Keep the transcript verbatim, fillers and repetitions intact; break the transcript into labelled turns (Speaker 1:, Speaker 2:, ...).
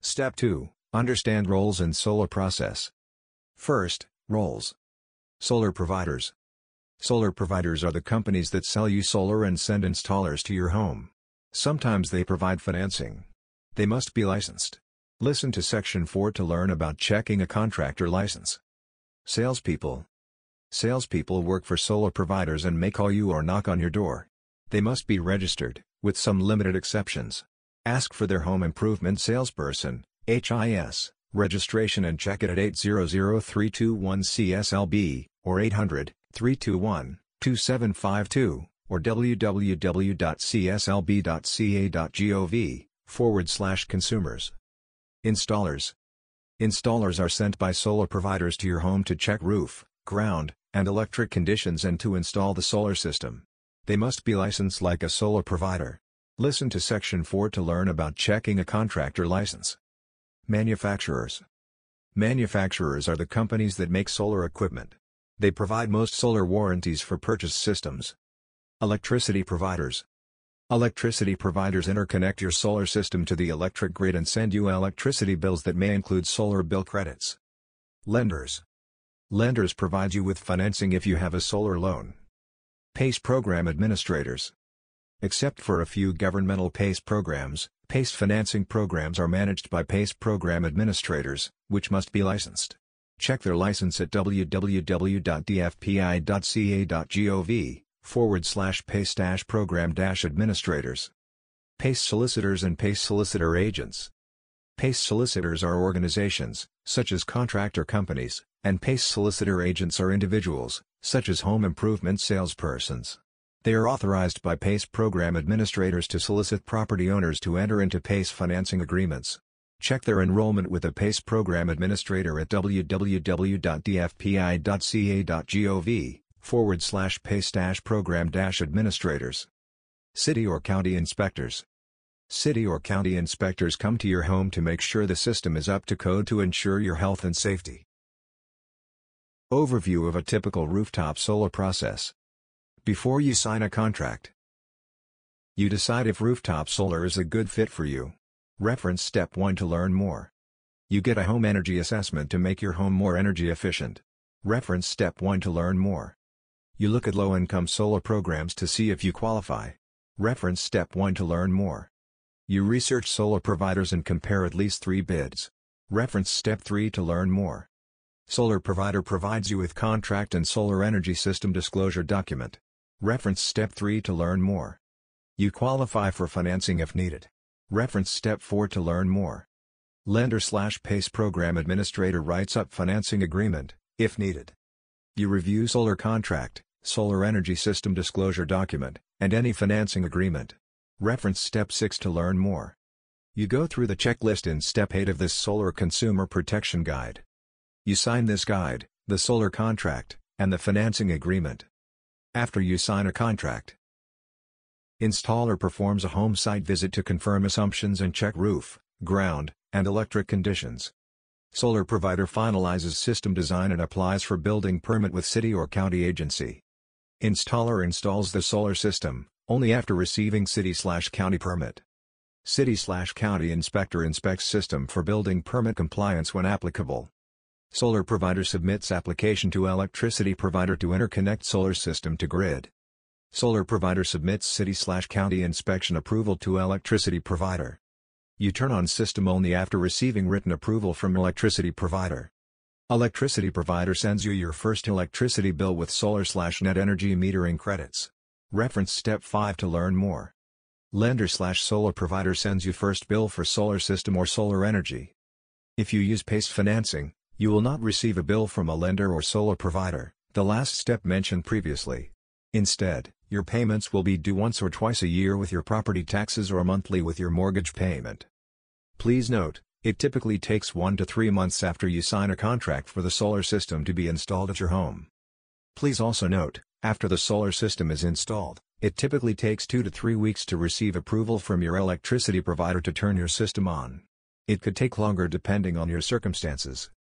Speaker 1: Step two. Understand roles in solar process. First, roles. Solar providers. Solar providers are the companies that sell you solar and send installers to your home. Sometimes they provide financing. They must be licensed. Listen to Section four to learn about checking a contractor license. Salespeople. Salespeople work for solar providers and may call you or knock on your door. They must be registered, with some limited exceptions. Ask for their home improvement salesperson, H I S, registration and check it at eight hundred, three two one C S L B, or eight hundred, three two one, two seven five two, or w w w dot c s l b dot c a dot gov, forward slash consumers. Installers. Installers are sent by solar providers to your home to check roof, ground, and electric conditions and to install the solar system. They must be licensed like a solar provider. Listen to Section four to learn about checking a contractor license. Manufacturers. Manufacturers are the companies that make solar equipment. They provide most solar warranties for purchased systems. Electricity providers. Electricity providers interconnect your solar system to the electric grid and send you electricity bills that may include solar bill credits. Lenders. Lenders provide you with financing if you have a solar loan. PACE program administrators. Except for a few governmental PACE programs, PACE financing programs are managed by PACE program administrators, which must be licensed. Check their license at w w w dot d f p i dot c a dot gov, forward slash PACE dash program dash administrators. PACE solicitors and PACE solicitor agents. PACE solicitors are organizations, such as contractor companies, and PACE solicitor agents are individuals, such as home improvement salespersons. They are authorized by PACE program administrators to solicit property owners to enter into PACE financing agreements. Check their enrollment with a PACE program administrator at w w w dot d f p i dot c a dot gov, forward slash PACE dash program dash administrators. City or county inspectors. City or county inspectors come to your home to make sure the system is up to code to ensure your health and safety. Overview of a typical rooftop solar process. Before you sign a contract, you decide if rooftop solar is a good fit for you. Reference Step one to learn more. You get a home energy assessment to make your home more energy efficient. Reference Step one to learn more. You look at low-income solar programs to see if you qualify. Reference Step one to learn more. You research solar providers and compare at least three bids. Reference Step three to learn more. Solar provider provides you with contract and solar energy system disclosure document. Reference Step three to learn more. You qualify for financing if needed. Reference Step four to learn more. Lender slash PACE program administrator writes up financing agreement, if needed. You review solar contract, solar energy system disclosure document, and any financing agreement. Reference Step six to learn more. You go through the checklist in Step eight of this Solar Consumer Protection Guide. You sign this guide, the solar contract, and the financing agreement. After you sign a contract, installer performs a home site visit to confirm assumptions and check roof, ground, and electric conditions. Solar provider finalizes system design and applies for building permit with city or county agency. Installer installs the solar system, only after receiving city/county permit. City/county inspector inspects system for building permit compliance when applicable. Solar provider submits application to electricity provider to interconnect solar system to grid. Solar provider submits city/county inspection approval to electricity provider. You turn on system only after receiving written approval from electricity provider. Electricity provider sends you your first electricity bill with solar/net energy metering credits. Reference Step five to learn more. Lender/solar provider sends you first bill for solar system or solar energy. If you use PACE financing, you will not receive a bill from a lender or solar provider, the last step mentioned previously. Instead, your payments will be due once or twice a year with your property taxes or monthly with your mortgage payment. Please note, it typically takes one to three months after you sign a contract for the solar system to be installed at your home. Please also note, after the solar system is installed, it typically takes two to three weeks to receive approval from your electricity provider to turn your system on. It could take longer depending on your circumstances.